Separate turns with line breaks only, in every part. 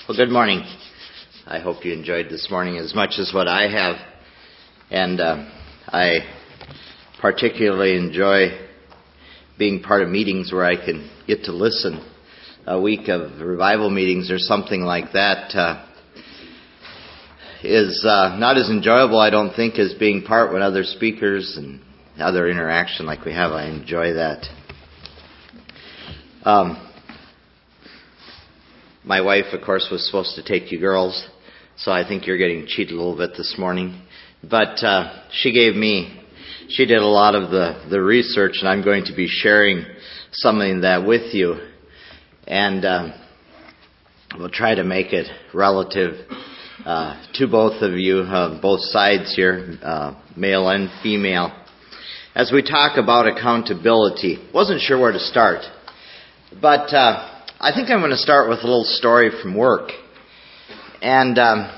Well, good morning. I hope you enjoyed this morning as much as what I have. And I particularly enjoy being part of meetings where I can get to listen. A week of revival meetings or something like that is not as enjoyable, I don't think, as being part with other speakers and other interaction like we have. I enjoy that. My wife, of course, was supposed to take you girls, so I think you're getting cheated a little bit this morning. But she did a lot of the research, and I'm going to be sharing something of that with you. And we'll try to make it relative to both of you, both sides here, male and female. As we talk about accountability, wasn't sure where to start, but I think I'm going to start with a little story from work. And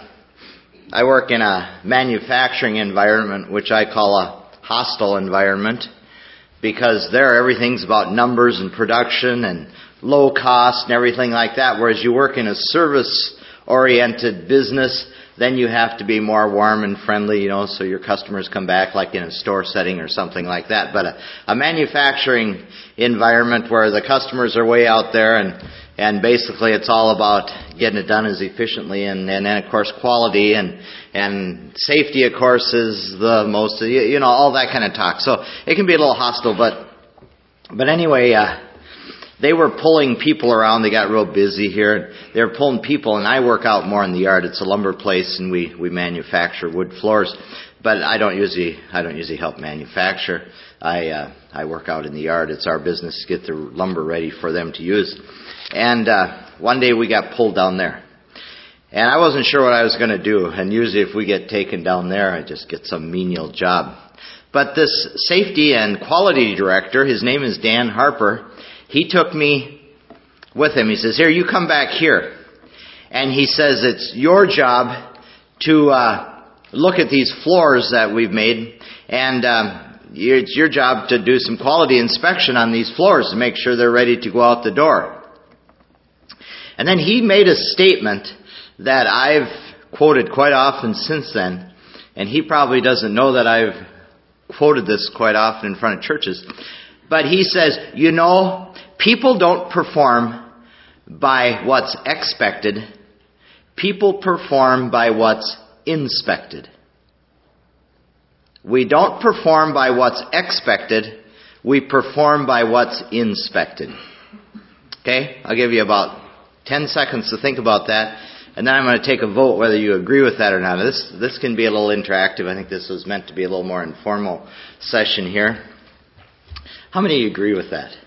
I work in a manufacturing environment, which I call a hostile environment, because there everything's about numbers and production and low cost and everything like that. Whereas you work in a service-oriented business, then you have to be more warm and friendly, so your customers come back like in a store setting or something like that. But a manufacturing environment where the customers are way out there and basically it's all about getting it done as efficiently and then of course quality and safety of course is the most, all that kind of talk. So it can be a little hostile, but anyway, they were pulling people around. They got real busy here. They were pulling people, and I work out more in the yard. It's a lumber place, and we manufacture wood floors. But I don't usually help manufacture. I work out in the yard. It's our business to get the lumber ready for them to use. And one day we got pulled down there, and I wasn't sure what I was going to do. And usually, if we get taken down there, I just get some menial job. But this safety and quality director, his name is Dan Harper. He took me with him. He says, "Here, you come back here." And he says, "It's your job to look at these floors that we've made, and it's your job to do some quality inspection on these floors to make sure they're ready to go out the door." And then he made a statement that I've quoted quite often since then, and he probably doesn't know that I've quoted this quite often in front of churches. But he says, people don't perform by what's expected. People perform by what's inspected. We don't perform by what's expected. We perform by what's inspected. Okay? I'll give you about 10 seconds to think about that. And then I'm going to take a vote whether you agree with that or not. This can be a little interactive. I think this was meant to be a little more informal session here. How many of you agree with that?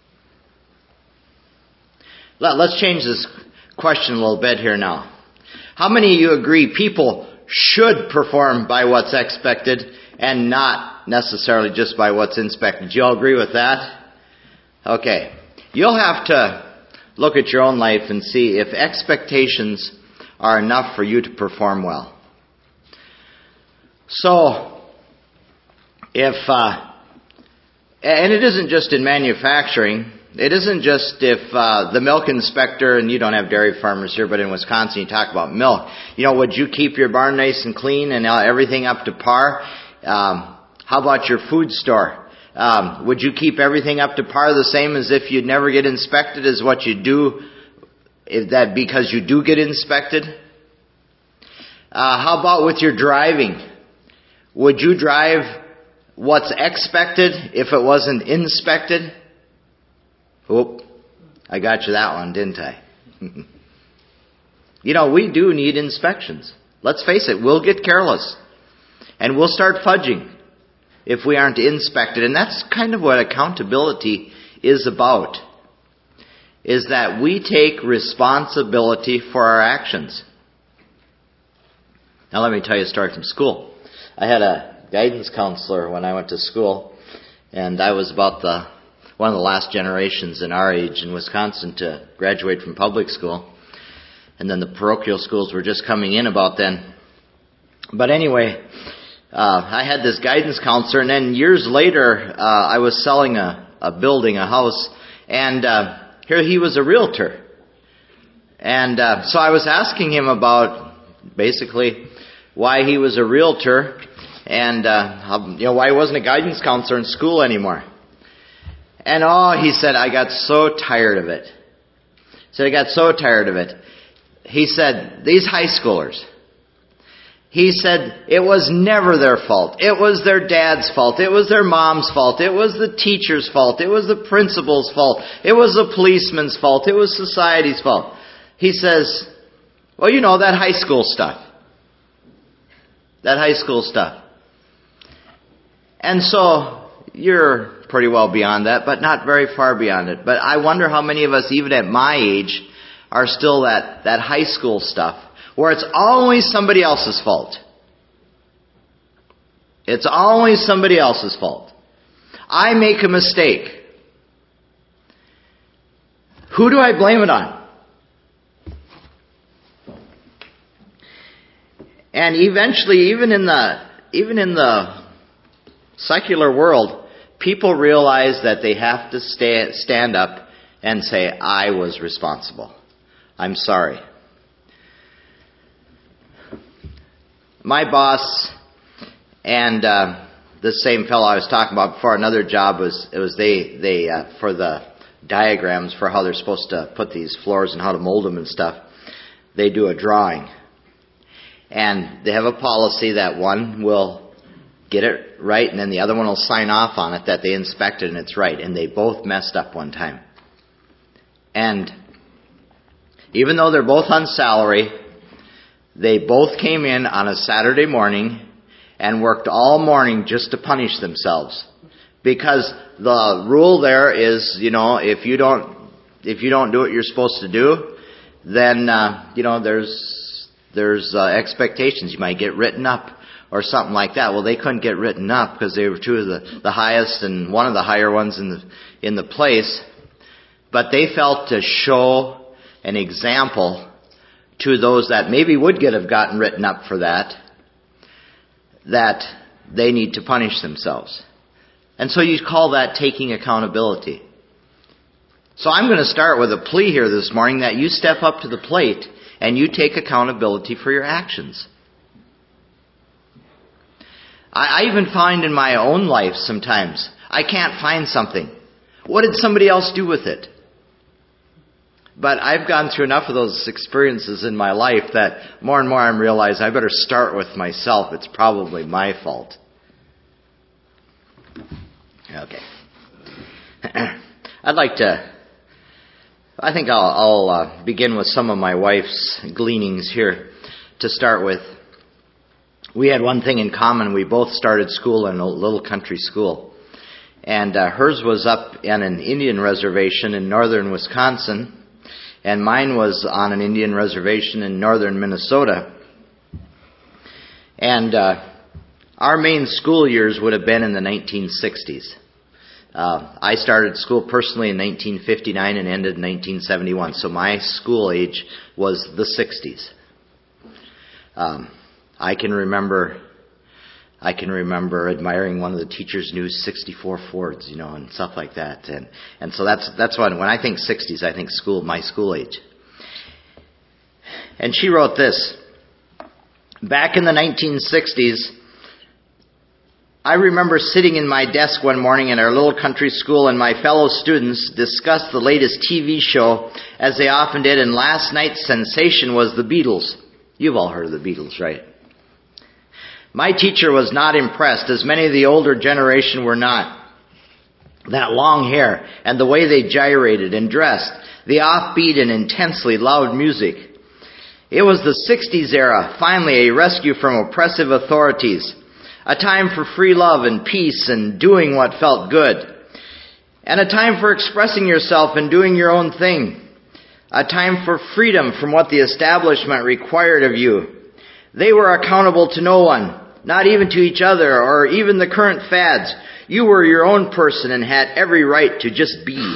Let's change this question a little bit here now. How many of you agree people should perform by what's expected and not necessarily just by what's inspected? Do you all agree with that? Okay. You'll have to look at your own life and see if expectations are enough for you to perform well. So, and it isn't just in manufacturing. It isn't just if the milk inspector, and you don't have dairy farmers here, but in Wisconsin you talk about milk. Would you keep your barn nice and clean and everything up to par? How about your food store? Would you keep everything up to par the same as if you'd never get inspected as what you do, because you do get inspected? How about with your driving? Would you drive what's expected if it wasn't inspected? Oop, I got you that one, didn't I? We do need inspections. Let's face it, we'll get careless. And we'll start fudging if we aren't inspected. And that's kind of what accountability is about. Is that we take responsibility for our actions. Now let me tell you a story from school. I had a guidance counselor when I went to school, and I was about one of the last generations in our age in Wisconsin to graduate from public school. And then the parochial schools were just coming in about then. But anyway, I had this guidance counselor, and then years later, I was selling a building, a house, and here he was a realtor. And so I was asking him about basically why he was a realtor and why he wasn't a guidance counselor in school anymore. And he said, I got so tired of it. He said, these high schoolers, he said, it was never their fault. It was their dad's fault. It was their mom's fault. It was the teacher's fault. It was the principal's fault. It was the policeman's fault. It was society's fault. He says, well, that high school stuff. And so you're pretty well beyond that, but not very far beyond it. But I wonder how many of us, even at my age, are still that high school stuff, where it's always somebody else's fault. It's always somebody else's fault. I make a mistake. Who do I blame it on? And eventually, even in the secular world, people realize that they have to stand up and say, I was responsible. I'm sorry. My boss and the same fellow I was talking about before, another job was they for the diagrams for how they're supposed to put these floors and how to mold them and stuff, they do a drawing. And they have a policy that one will get it right and then the other one will sign off on it that they inspected and it's right. And they both messed up one time. And even though they're both on salary, they both came in on a Saturday morning and worked all morning just to punish themselves. Because the rule there is, if you don't do what you're supposed to do, then, there's expectations. You might get written up or something like that. Well, they couldn't get written up because they were two of the highest and one of the higher ones in the place. But they felt to show an example to those that maybe have gotten written up for that they need to punish themselves. And so you call that taking accountability. So I'm going to start with a plea here this morning that you step up to the plate and you take accountability for your actions. I even find in my own life sometimes, I can't find something. What did somebody else do with it? But I've gone through enough of those experiences in my life that more and more I'm realizing I better start with myself. It's probably my fault. Okay. I think I'll begin with some of my wife's gleanings here to start with. We had one thing in common. We both started school in a little country school. And hers was up on an Indian reservation in northern Wisconsin. And mine was on an Indian reservation in northern Minnesota. And our main school years would have been in the 1960s. I started school personally in 1959 and ended in 1971. So my school age was the 60s. I can remember admiring one of the teachers' new 64 Fords, and stuff like that. And so that's when I think 60s, I think my school age. And she wrote this. Back in the 1960s, I remember sitting in my desk one morning in our little country school and my fellow students discussed the latest TV show, as they often did, and last night's sensation was the Beatles. You've all heard of the Beatles, right? My teacher was not impressed, as many of the older generation were not. That long hair and the way they gyrated and dressed, the offbeat and intensely loud music. It was the 60s era, finally a rescue from oppressive authorities. A time for free love and peace and doing what felt good. And a time for expressing yourself and doing your own thing. A time for freedom from what the establishment required of you. They were accountable to no one, not even to each other or even the current fads. You were your own person and had every right to just be.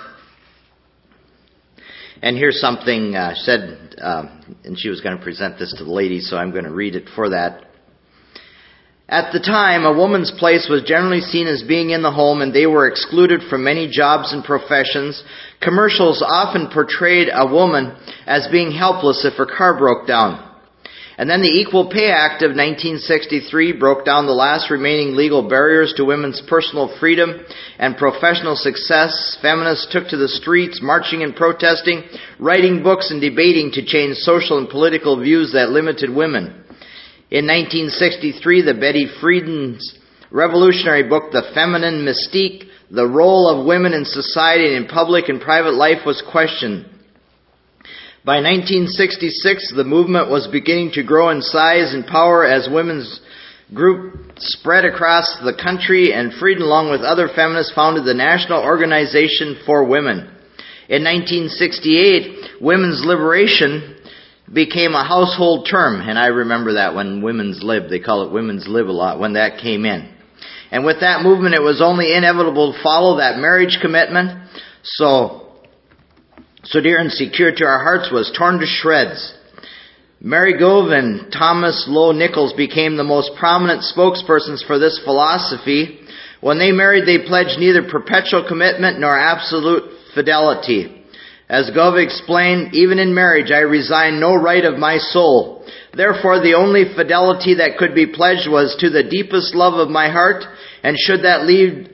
And here's something said, and she was going to present this to the ladies, so I'm going to read it for that. At the time, a woman's place was generally seen as being in the home, and they were excluded from many jobs and professions. Commercials often portrayed a woman as being helpless if her car broke down. And then the Equal Pay Act of 1963 broke down the last remaining legal barriers to women's personal freedom and professional success. Feminists took to the streets, marching and protesting, writing books and debating to change social and political views that limited women. In 1963, the Betty Friedan's revolutionary book, The Feminine Mystique, the role of women in society and in public and private life, was questioned. By 1966, the movement was beginning to grow in size and power as women's group spread across the country, and Friedan, along with other feminists, founded the National Organization for Women. In 1968, women's liberation became a household term, and I remember that when women's lib, they call it women's lib a lot, when that came in. And with that movement, it was only inevitable to follow that marriage commitment. So dear and secure to our hearts, was torn to shreds. Mary Gove and Thomas Lowe Nichols became the most prominent spokespersons for this philosophy. When they married, they pledged neither perpetual commitment nor absolute fidelity. As Gove explained, even in marriage I resign no right of my soul. Therefore the only fidelity that could be pledged was to the deepest love of my heart, and should that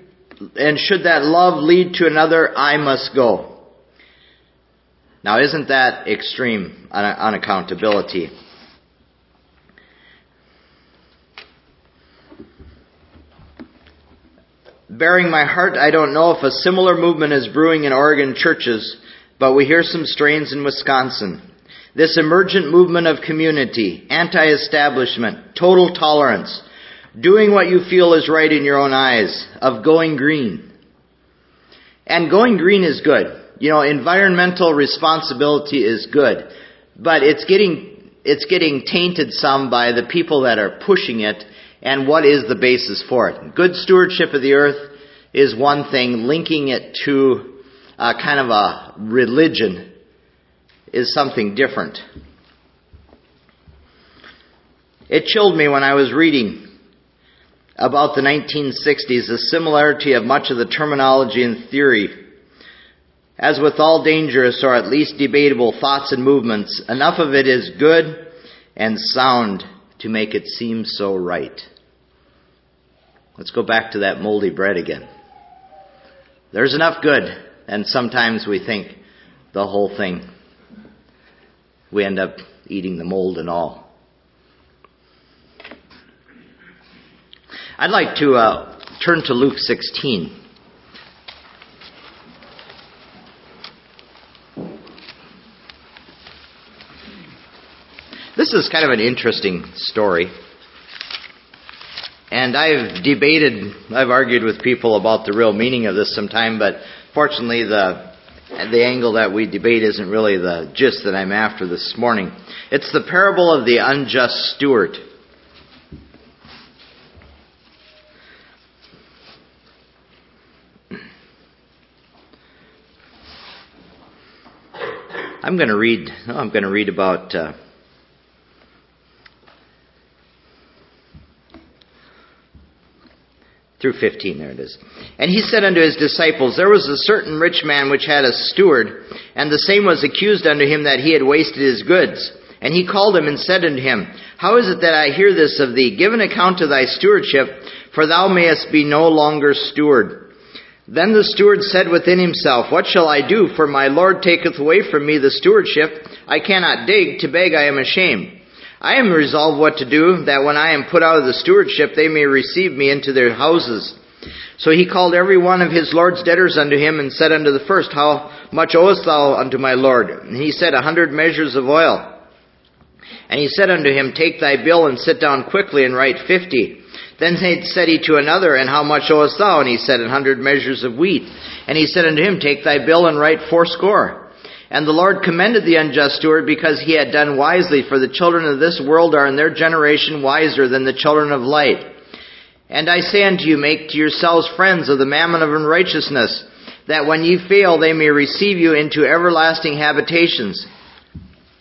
love lead to another, I must go. Now, isn't that extreme unaccountability? Bearing my heart, I don't know if a similar movement is brewing in Oregon churches, but we hear some strains in Wisconsin. This emergent movement of community, anti-establishment, total tolerance, doing what you feel is right in your own eyes, of going green. And going green is good. You know, environmental responsibility is good, but it's getting tainted some by the people that are pushing it, and what is the basis for it. Good stewardship of the earth is one thing. Linking it to kind of a religion is something different. It chilled me when I was reading about the 1960s, the similarity of much of the terminology and theory. As with all dangerous or at least debatable thoughts and movements, enough of it is good and sound to make it seem so right. Let's go back to that moldy bread again. There's enough good, and sometimes we think the whole thing, we end up eating the mold and all. I'd like to turn to Luke 16. This is kind of an interesting story. And I've argued with people about the real meaning of this sometime, but fortunately the angle that we debate isn't really the gist that I'm after this morning. It's the parable of the unjust steward. I'm going to read about through 15, there it is. And he said unto his disciples, There was a certain rich man which had a steward, and the same was accused unto him that he had wasted his goods. And he called him and said unto him, How is it that I hear this of thee? Give an account of thy stewardship, for thou mayest be no longer steward. Then the steward said within himself, What shall I do? For my Lord taketh away from me the stewardship. I cannot dig, to beg I am ashamed. I am resolved what to do, that when I am put out of the stewardship, they may receive me into their houses. So he called every one of his Lord's debtors unto him, and said unto the first, How much owest thou unto my Lord? And he said, 100 measures of oil. And he said unto him, Take thy bill, and sit down quickly, and write 50. Then said he to another, And how much owest thou? And he said, 100 measures of wheat. And he said unto him, Take thy bill, and write 80. And the Lord commended the unjust steward, because he had done wisely, for the children of this world are in their generation wiser than the children of light. And I say unto you, make to yourselves friends of the mammon of unrighteousness, that when ye fail they may receive you into everlasting habitations.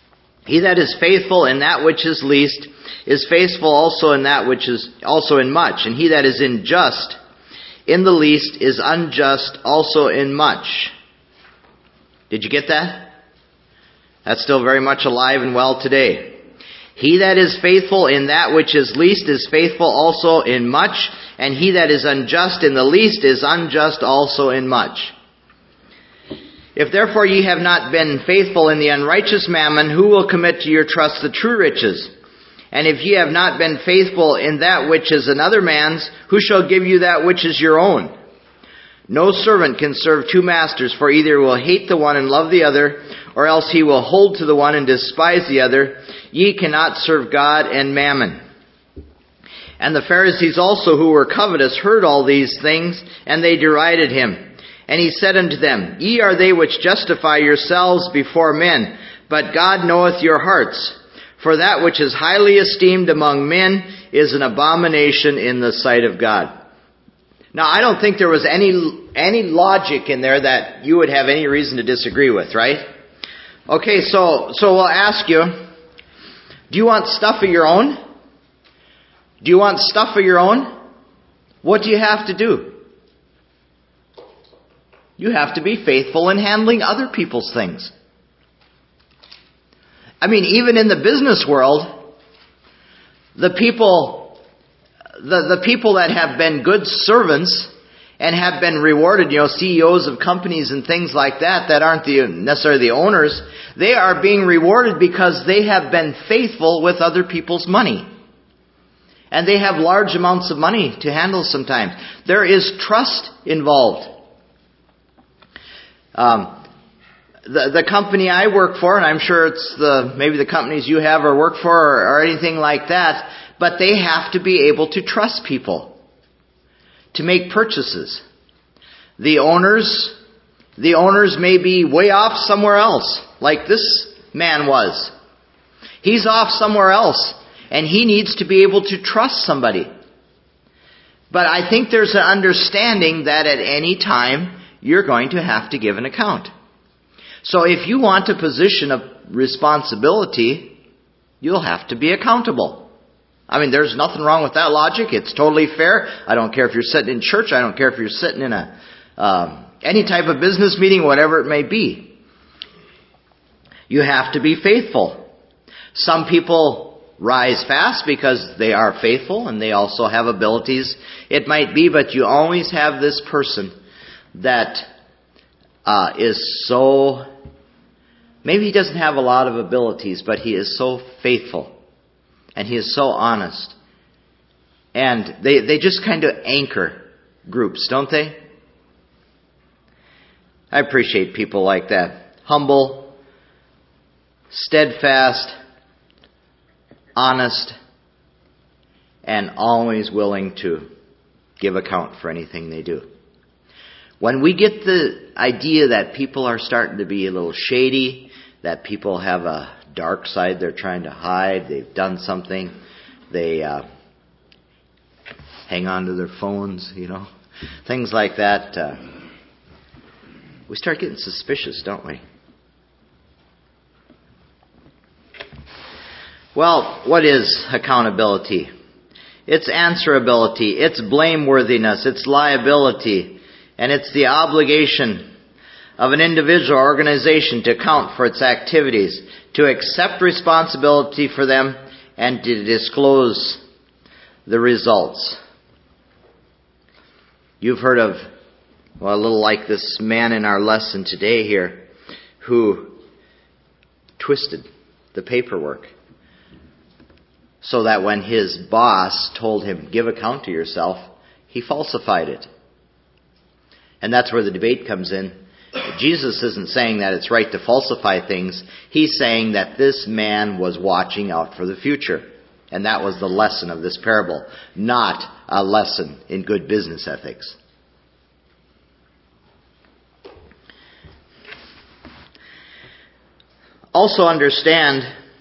He that is faithful in that which is least is faithful also in that which is also in much. And he that is unjust in the least is unjust also in much. Did you get that? That's still very much alive and well today. He that is faithful in that which is least is faithful also in much, and he that is unjust in the least is unjust also in much. If therefore ye have not been faithful in the unrighteous mammon, who will commit to your trust the true riches? And if ye have not been faithful in that which is another man's, who shall give you that which is your own? No servant can serve two masters, for either he will hate the one and love the other, or else he will hold to the one and despise the other. Ye cannot serve God and mammon. And the Pharisees also, who were covetous, heard all these things, and they derided him. And he said unto them, Ye are they which justify yourselves before men, but God knoweth your hearts. For that which is highly esteemed among men is an abomination in the sight of God. Now, I don't think there was any logic in there that you would have any reason to disagree with, right? Okay, so we'll ask you, do you want stuff of your own? Do you want stuff of your own? What do you have to do? You have to be faithful in handling other people's things. I mean, even in the business world, the people that have been good servants and have been rewarded, CEOs of companies and things like that aren't necessarily the owners, they are being rewarded because they have been faithful with other people's money. And they have large amounts of money to handle sometimes. There is trust involved. The company I work for, and I'm sure it's maybe the companies you have or work for or anything like that, but they have to be able to trust people to make purchases. The owners may be way off somewhere else, like this man was. He's off somewhere else, and he needs to be able to trust somebody. But I think there's an understanding that at any time you're going to have to give an account. So if you want a position of responsibility, you'll have to be accountable. I mean, there's nothing wrong with that logic. It's totally fair. I don't care if you're sitting in church. I don't care if you're sitting in any type of business meeting, whatever it may be. You have to be faithful. Some people rise fast because they are faithful and they also have abilities. It might be, but you always have this person that is so... Maybe he doesn't have a lot of abilities, but he is so faithful. And he is so honest. And they just kind of anchor groups, don't they? I appreciate people like that. Humble, steadfast, honest, and always willing to give account for anything they do. When we get the idea that people are starting to be a little shady, that people have a dark side they're trying to hide, they've done something, they hang on to their phones, things like that, we start getting suspicious, don't we? Well, what is accountability? It's answerability, it's blameworthiness, it's liability, and it's the obligation of an individual or organization to account for its activities, to accept responsibility for them, and to disclose the results. You've heard of, a little like this man in our lesson today here, who twisted the paperwork so that when his boss told him, give account to yourself, he falsified it. And that's where the debate comes in. Jesus isn't saying that it's right to falsify things. He's saying that this man was watching out for the future. And that was the lesson of this parable, not a lesson in good business ethics. Also understand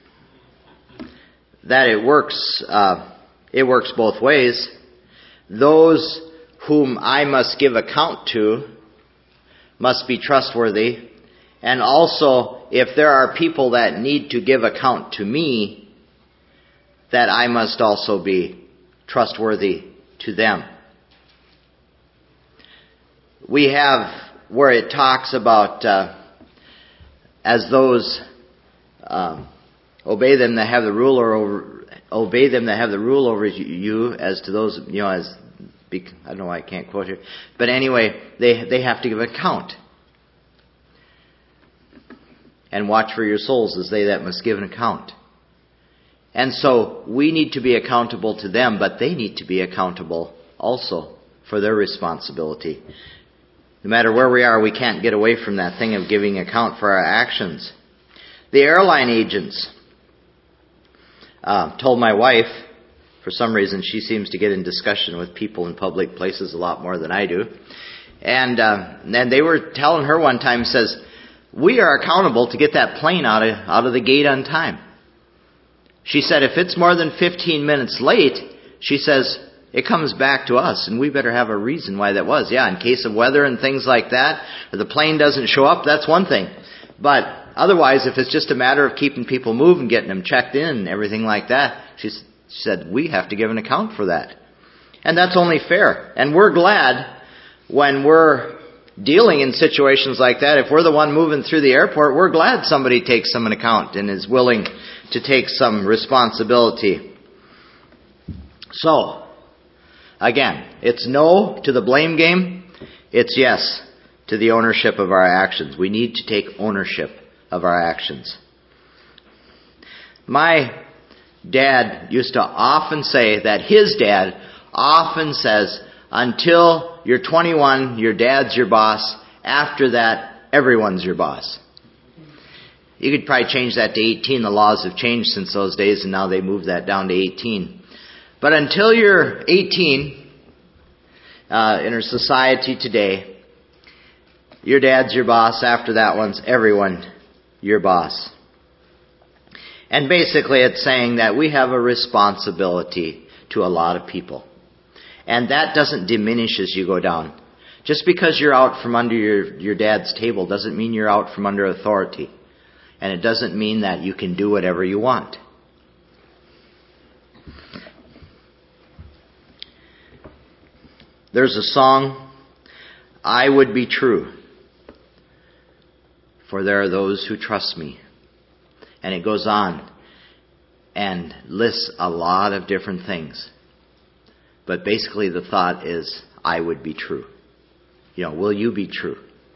that it works both ways. Those whom I must give account to must be trustworthy, And also, if there are people that need to give account to me, that I must also be trustworthy to them. We have where it talks about as those obey them that have the rule over you, as to those, as I don't know why I can't quote here, but anyway, they have to give account. And watch for your souls as they that must give an account. And so we need to be accountable to them, but they need to be accountable also for their responsibility. No matter where we are, we can't get away from that thing of giving account for our actions. The airline agents told my wife, for some reason she seems to get in discussion with people in public places a lot more than I do. And they were telling her one time, says, we are accountable to get that plane out of the gate on time. She said, if it's more than 15 minutes late, she says, it comes back to us, and we better have a reason why that was. Yeah, in case of weather and things like that, or the plane doesn't show up, that's one thing. But otherwise, if it's just a matter of keeping people moving, getting them checked in and everything like that, she said, we have to give an account for that. And that's only fair. And we're glad when we're dealing in situations like that, if we're the one moving through the airport, we're glad somebody takes some account and is willing to take some responsibility. So, again, it's no to the blame game. It's yes to the ownership of our actions. We need to take ownership of our actions. My dad used to often say that his dad often says, until you're 21, your dad's your boss. After that, everyone's your boss. You could probably change that to 18. The laws have changed since those days, and now they moved that down to 18. But until you're 18, in our society today, your dad's your boss. After that one's everyone your boss. And basically it's saying that we have a responsibility to a lot of people. And that doesn't diminish as you go down. Just because you're out from under your dad's table doesn't mean you're out from under authority. And it doesn't mean that you can do whatever you want. There's a song, I Would Be True, for there are those who trust me. And it goes on and lists a lot of different things. But basically the thought is, I would be true. Will you be true?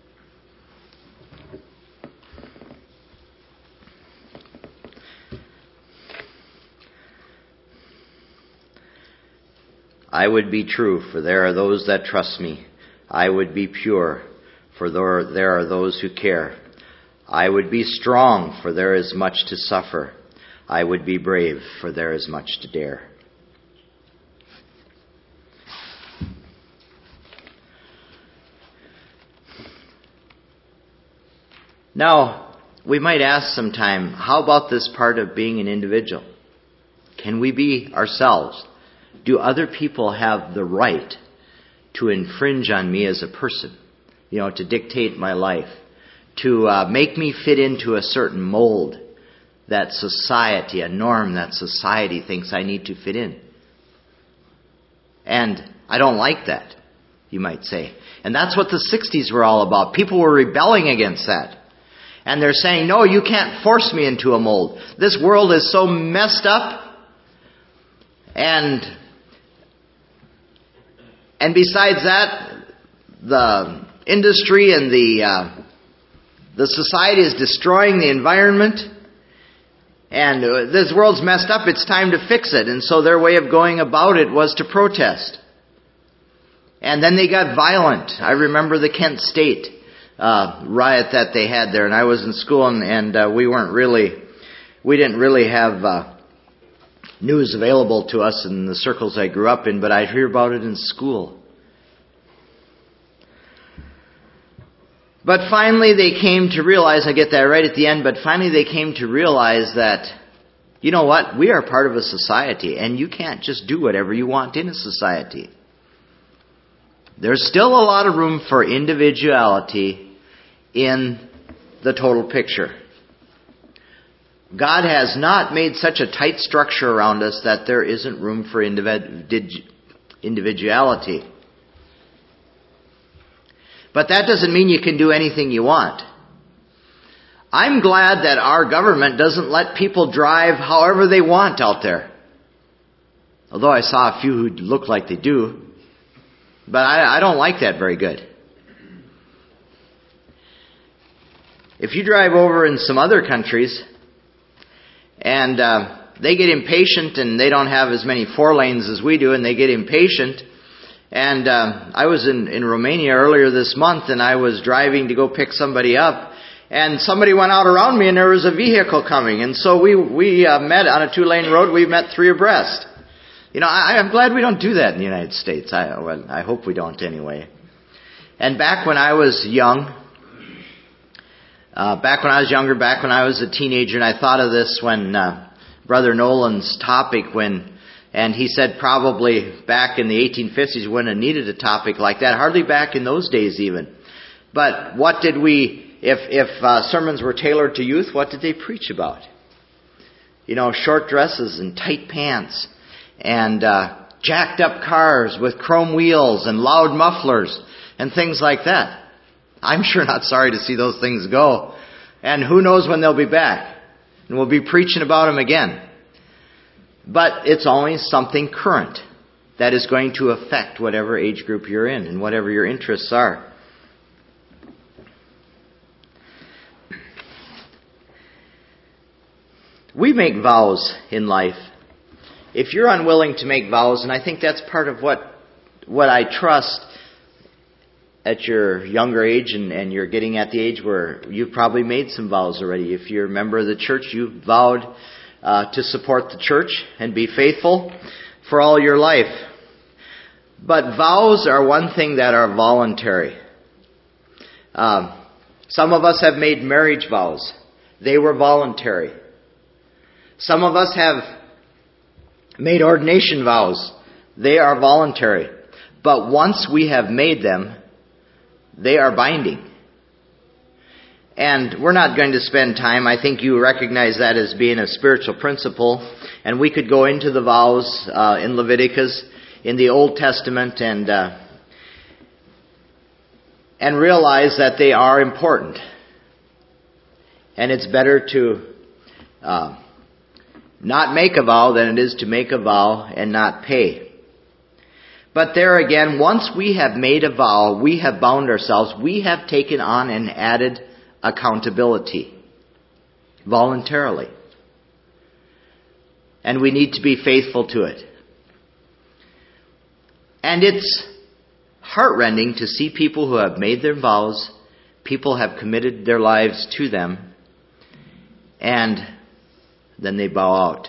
I would be true, for there are those that trust me. I would be pure, for there are those who care. I would be strong, for there is much to suffer. I would be brave, for there is much to dare. Now, we might ask sometime, how about this part of being an individual? Can we be ourselves? Do other people have the right to infringe on me as a person? To dictate my life? To make me fit into a certain mold that society, a norm that society thinks I need to fit in? And I don't like that, you might say. And that's what the 60s were all about. People were rebelling against that. And they're saying, no, you can't force me into a mold. This world is so messed up. And besides that, the industry and the society is destroying the environment. And this world's messed up. It's time to fix it. And so their way of going about it was to protest. And then they got violent. I remember the Kent State riot that they had there, and I was in school, and we didn't really have news available to us in the circles I grew up in, but I'd hear about it in school. But finally they came to realize, I get that right at the end, but finally they came to realize that, you know what, we are part of a society, and you can't just do whatever you want in a society. There's still a lot of room for individuality in the total picture. God has not made such a tight structure around us that there isn't room for individuality. But that doesn't mean you can do anything you want. I'm glad that our government doesn't let people drive however they want out there. Although I saw a few who look like they do. But I don't like that very good. If you drive over in some other countries and they get impatient and they don't have as many 4 lanes as we do and they get impatient. And I was in Romania earlier this month and I was driving to go pick somebody up. And somebody went out around me and there was a vehicle coming. And so we met on a 2-lane road. We met 3 abreast. I'm glad we don't do that in the United States. I hope we don't anyway. And back when I was young, back when I was a teenager, and I thought of this when Brother Nolan's topic and he said probably back in the 1850s when it needed a topic like that, hardly back in those days even. But what did if sermons were tailored to youth, what did they preach about? Short dresses and tight pants and jacked up cars with chrome wheels and loud mufflers and things like that. I'm sure not sorry to see those things go. And who knows when they'll be back. And we'll be preaching about them again. But it's always something current that is going to affect whatever age group you're in and whatever your interests are. We make vows in life. If you're unwilling to make vows, and I think that's part of what I trust at your younger age and you're getting at the age where you've probably made some vows already. If you're a member of the church, you've vowed to support the church and be faithful for all your life. But vows are one thing that are voluntary. Some of us have made marriage vows. They were voluntary. Some of us have made ordination vows. They are voluntary. But once we have made them, they are binding. And we're not going to spend time. I think you recognize that as being a spiritual principle. And we could go into the vows in Leviticus, in the Old Testament, and realize that they are important. And it's better to not make a vow than it is to make a vow and not pay. But there again, once we have made a vow, we have bound ourselves, we have taken on an added accountability voluntarily. And we need to be faithful to it. And it's heartrending to see people who have made their vows, people have committed their lives to them, and then they bow out.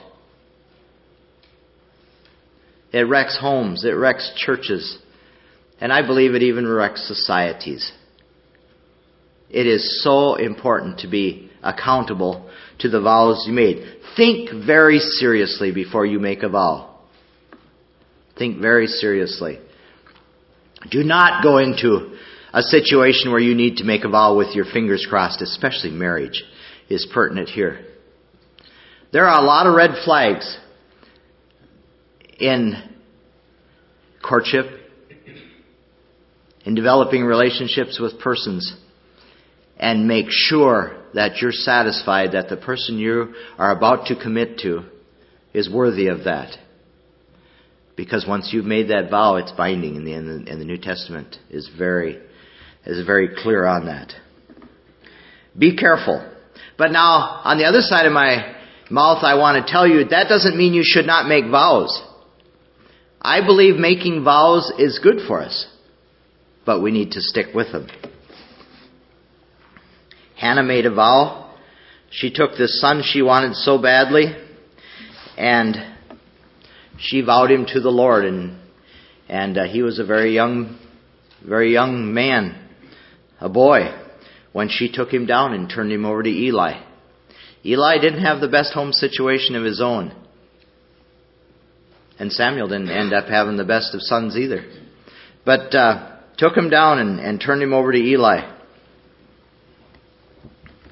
It wrecks homes, it wrecks churches, and I believe it even wrecks societies. It is so important to be accountable to the vows you made. Think very seriously before you make a vow. Think very seriously. Do not go into a situation where you need to make a vow with your fingers crossed, especially marriage is pertinent here. There are a lot of red flags in courtship, in developing relationships with persons, and make sure that you're satisfied that the person you are about to commit to is worthy of that. Because once you've made that vow, it's binding, and the New Testament is very clear on that. Be careful. But now, on the other side of my mouth, I want to tell you that doesn't mean you should not make vows. I believe making vows is good for us, but we need to stick with them. Hannah made a vow. She took this son she wanted so badly, and she vowed him to the Lord, and he was a very young man, a boy, when she took him down and turned him over to Eli. Eli didn't have the best home situation of his own. And Samuel didn't end up having the best of sons either. But took him down and turned him over to Eli.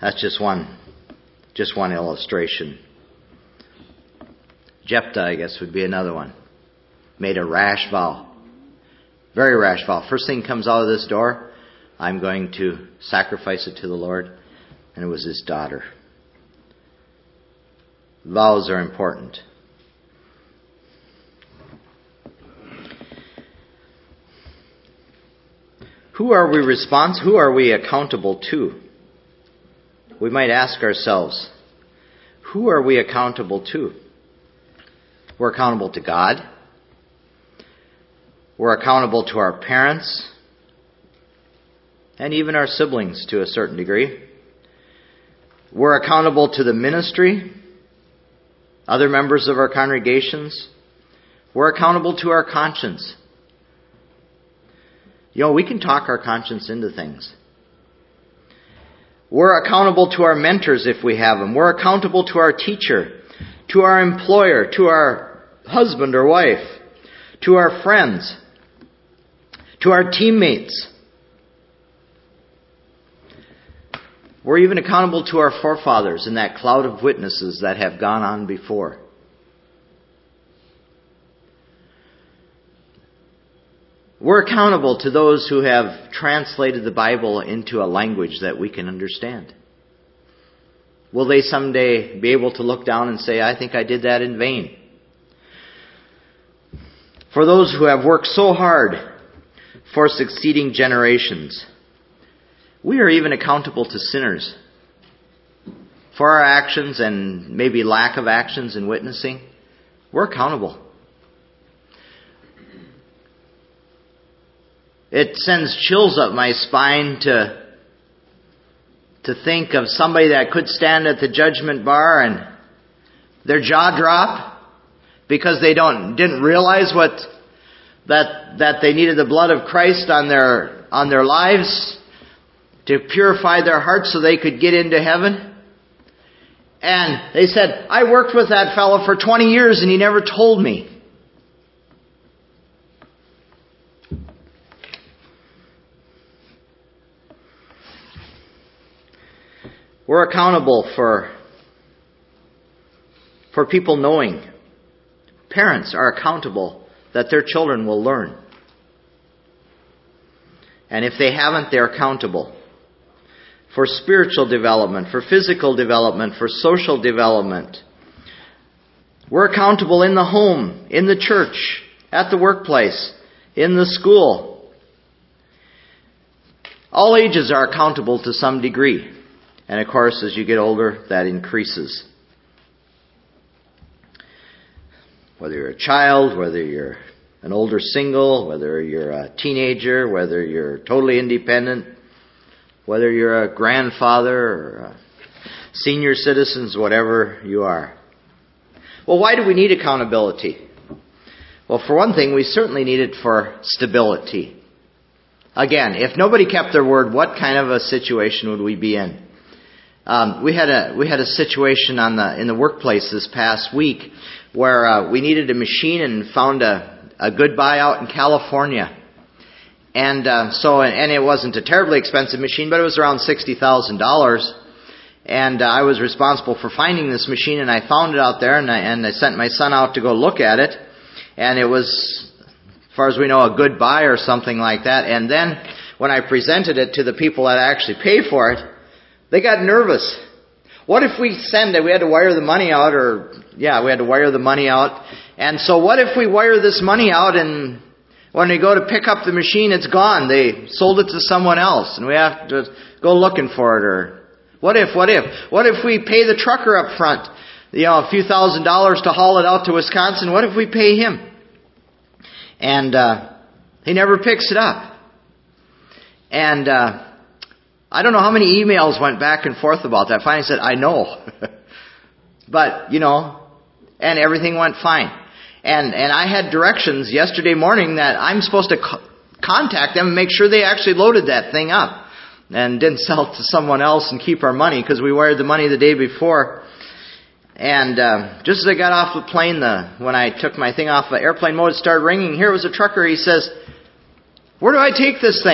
That's just one illustration. Jephthah, I guess, would be another one. Made a rash vow. Very rash vow. First thing comes out of this door, I'm going to sacrifice it to the Lord. And it was his daughter. Vows are important. Who are we accountable to? We might ask ourselves, who are we accountable to? We're accountable to God. We're accountable to our parents and even our siblings to a certain degree. We're accountable to the ministry, other members of our congregations. We're accountable to our conscience. We can talk our conscience into things. We're accountable to our mentors if we have them. We're accountable to our teacher, to our employer, to our husband or wife, to our friends, to our teammates. We're even accountable to our forefathers in that cloud of witnesses that have gone on before. We're accountable to those who have translated the Bible into a language that we can understand. Will they someday be able to look down and say, I think I did that in vain? For those who have worked so hard for succeeding generations, we are even accountable to sinners for our actions and maybe lack of actions in witnessing. We're accountable. It sends chills up my spine to think of somebody that could stand at the judgment bar and their jaw drop because they didn't realize that they needed the blood of Christ on their lives to purify their hearts so they could get into heaven. And they said, I worked with that fellow for 20 years and he never told me. We're accountable for people knowing. Parents are accountable that their children will learn. And if they haven't, they're accountable for spiritual development, for physical development, for social development. We're accountable in the home, in the church, at the workplace, in the school. All ages are accountable to some degree. And of course, as you get older, that increases. Whether you're a child, whether you're an older single, whether you're a teenager, whether you're totally independent, whether you're a grandfather or a senior citizens, whatever you are. Well, why do we need accountability? Well, for one thing, we certainly need it for stability. Again, if nobody kept their word, what kind of a situation would we be in? We had a situation in the workplace this past week where we needed a machine and found a good buy out in California. And it wasn't a terribly expensive machine, but it was around $60,000. And I was responsible for finding this machine, and I found it out there, and I sent my son out to go look at it. And it was, as far as we know, a good buy or something like that. And then when I presented it to the people that actually paid for it, they got nervous. What if we had to wire the money out, we had to wire the money out. And so what if we wire this money out and when we go to pick up the machine, it's gone. They sold it to someone else and we have to go looking for it. Or what if we pay the trucker up front, a few $1,000s to haul it out to Wisconsin? What if we pay him? And he never picks it up. And I don't know how many emails went back and forth about that. Finally said, I know. But, and everything went fine. And I had directions yesterday morning that I'm supposed to contact them and make sure they actually loaded that thing up and didn't sell it to someone else and keep our money because we wired the money the day before. And just as I got off the plane, when I took my thing off the airplane mode, it started ringing. Here was a trucker. He says, where do I take this thing?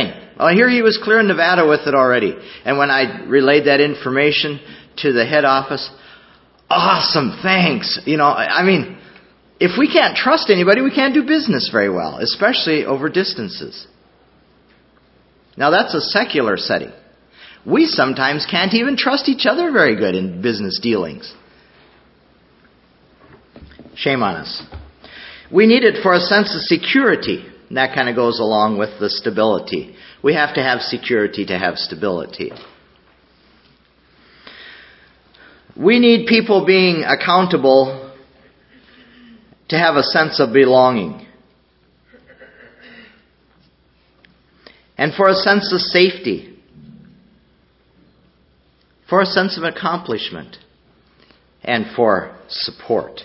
Oh, here he was clear in Nevada with it already. And when I relayed that information to the head office, awesome, thanks. If we can't trust anybody, we can't do business very well, especially over distances. Now that's a secular setting. We sometimes can't even trust each other very good in business dealings. Shame on us. We need it for a sense of security. And that kind of goes along with the stability. We have to have security to have stability. We need people being accountable to have a sense of belonging. And for a sense of safety. For a sense of accomplishment. And for support.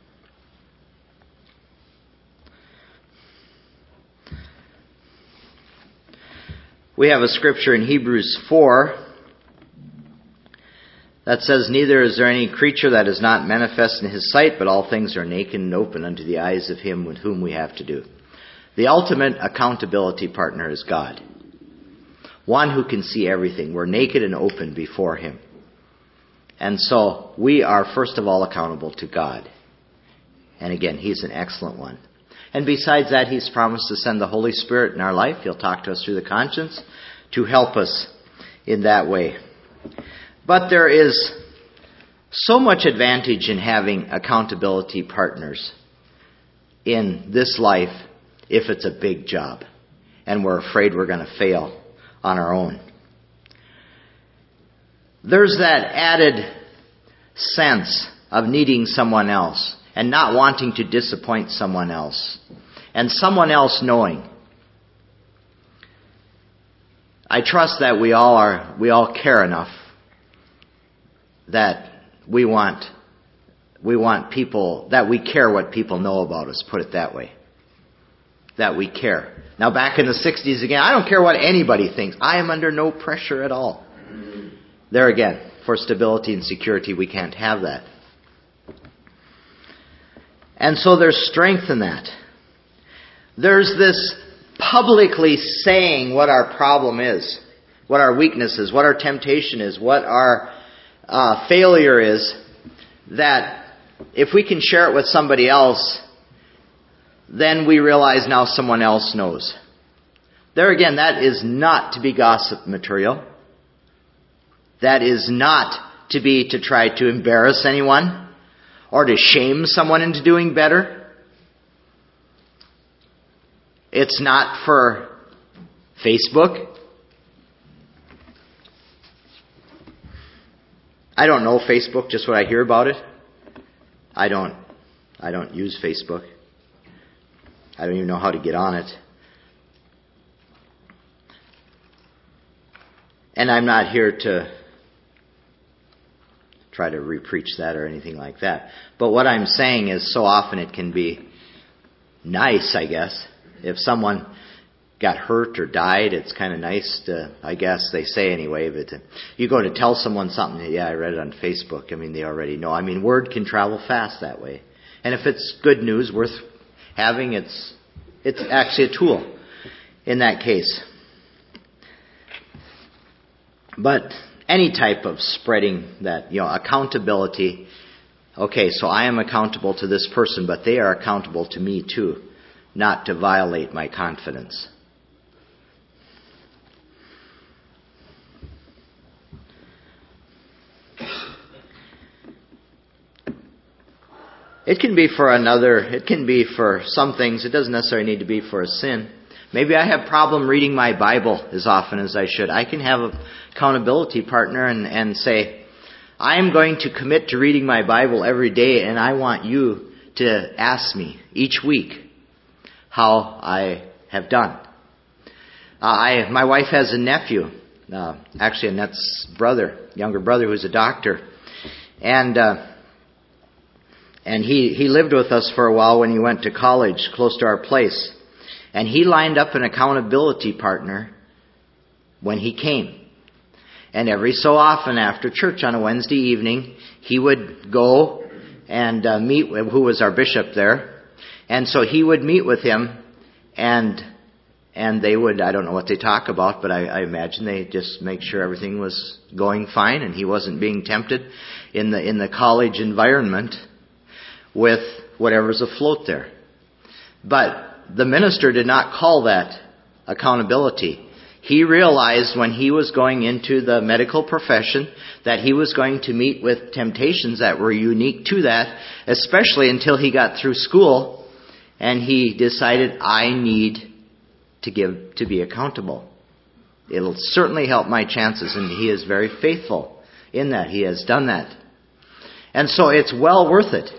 We have a scripture in Hebrews 4 that says, "Neither is there any creature that is not manifest in his sight, but all things are naked and open unto the eyes of him with whom we have to do." The ultimate accountability partner is God. One who can see everything. We're naked and open before him. And so we are first of all accountable to God. And again, he's an excellent one. And besides that, he's promised to send the Holy Spirit in our life. He'll talk to us through the conscience to help us in that way. But there is so much advantage in having accountability partners in this life if it's a big job and we're afraid we're going to fail on our own. There's that added sense of needing someone else and not wanting to disappoint someone else. And someone else knowing. I trust that we all care enough that we want people, that we care what people know about us, put it that way. That we care. Now back in the 60s again, I don't care what anybody thinks. I am under no pressure at all. There again, for stability and security, we can't have that. And so there's strength in that. There's this publicly saying what our problem is, what our weakness is, what our temptation is, what our failure is, that if we can share it with somebody else, then we realize now someone else knows. There again, that is not to be gossip material. That is not to be to try to embarrass anyone or to shame someone into doing better. It's not for Facebook. I don't know Facebook, just what I hear about it. I don't use Facebook. I don't even know how to get on it. And I'm not here to try to re-preach that or anything like that. But what I'm saying is so often it can be nice, I guess. If someone got hurt or died, it's kind of nice to, I guess they say anyway, but you go to tell someone something, yeah, I read it on Facebook. I mean, they already know. I mean, word can travel fast that way. And if it's good news worth having, it's actually a tool in that case. But any type of spreading that, accountability. Okay, so I am accountable to this person, but they are accountable to me too, not to violate my confidence. It can be for some things. It doesn't necessarily need to be for a sin. Maybe I have problem reading my Bible as often as I should. I can have an accountability partner and say, I am going to commit to reading my Bible every day, and I want you to ask me each week how I have done. My wife has a nephew, actually Annette's younger brother, who's a doctor. And he lived with us for a while when he went to college close to our place. And he lined up an accountability partner when he came. And every so often after church on a Wednesday evening, he would go and meet with who was our bishop there. And so he would meet with him and And they would, I don't know what they talk about, but I imagine they just make sure everything was going fine and he wasn't being tempted in the college environment with whatever's afloat there. But the minister did not call that accountability. He realized when he was going into the medical profession that he was going to meet with temptations that were unique to that, especially until he got through school, and he decided, I need to be accountable. It'll certainly help my chances, and he is very faithful in that. He has done that. And so it's well worth it.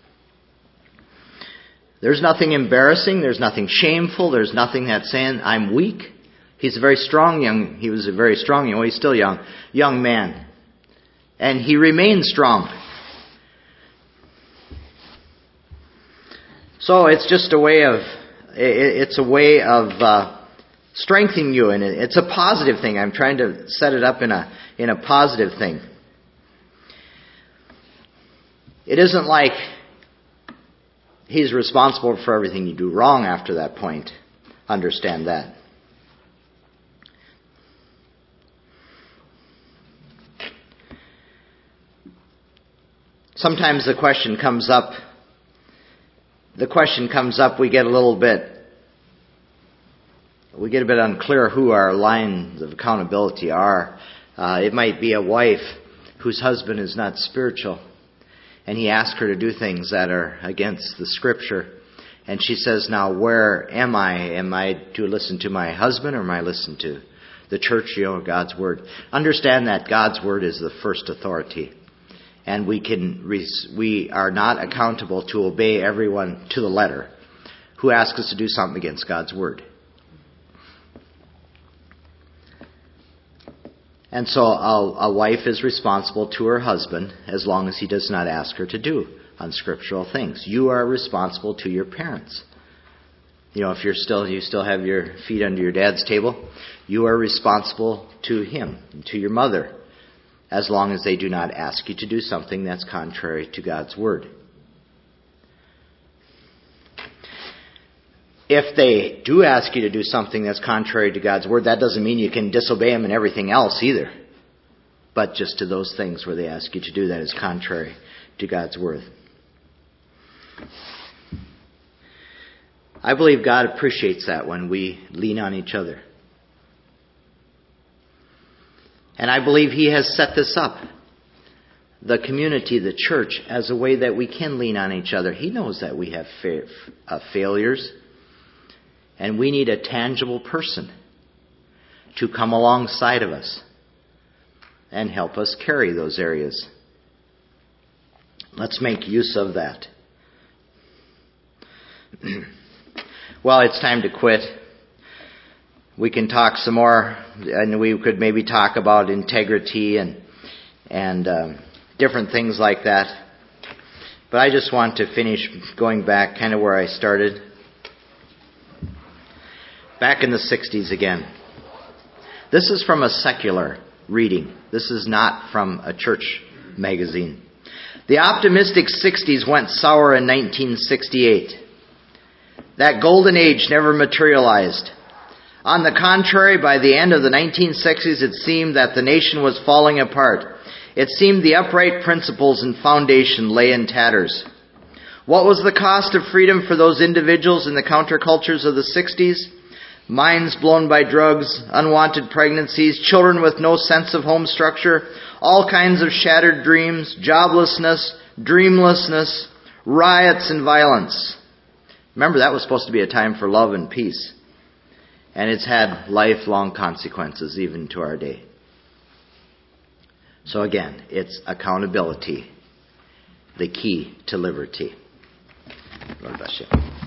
There's nothing embarrassing, there's nothing shameful, there's nothing that's saying I'm weak. He was a very strong he's still young man. And he remains strong. So it's just a way of strengthening you, and it's a positive thing. I'm trying to set it up in a positive thing. It isn't like he's responsible for everything you do wrong after that point. Understand that. Sometimes the question comes up, we get a bit unclear who our lines of accountability are. It might be a wife whose husband is not spiritual, and he asks her to do things that are against the Scripture. And she says, now where am I? Am I to listen to my husband, or am I listen to the church, God's Word? Understand that God's Word is the first authority. And we are not accountable to obey everyone to the letter who asks us to do something against God's Word. And so a wife is responsible to her husband as long as he does not ask her to do unscriptural things. You are responsible to your parents. If you still have your feet under your dad's table, you are responsible to him, to your mother, as long as they do not ask you to do something that's contrary to God's Word. If they do ask you to do something that's contrary to God's Word, that doesn't mean you can disobey them in everything else either. But just to those things where they ask you to do that is contrary to God's Word. I believe God appreciates that when we lean on each other. And I believe He has set this up, the community, the church, as a way that we can lean on each other. He knows that we have failures, and we need a tangible person to come alongside of us and help us carry those areas. Let's make use of that. Well, it's time to quit. We can talk some more, and we could maybe talk about integrity and different things like that. But I just want to finish going back kind of where I started. Back in the 60s again. This is from a secular reading. This is not from a church magazine. The optimistic 60s went sour in 1968. That golden age never materialized. On the contrary, by the end of the 1960s, it seemed that the nation was falling apart. It seemed the upright principles and foundation lay in tatters. What was the cost of freedom for those individuals in the countercultures of the 60s? Minds blown by drugs, unwanted pregnancies, children with no sense of home structure, all kinds of shattered dreams, joblessness, dreamlessness, riots and violence. Remember, that was supposed to be a time for love and peace. And it's had lifelong consequences even to our day. So again, it's accountability, the key to liberty. Lord bless you.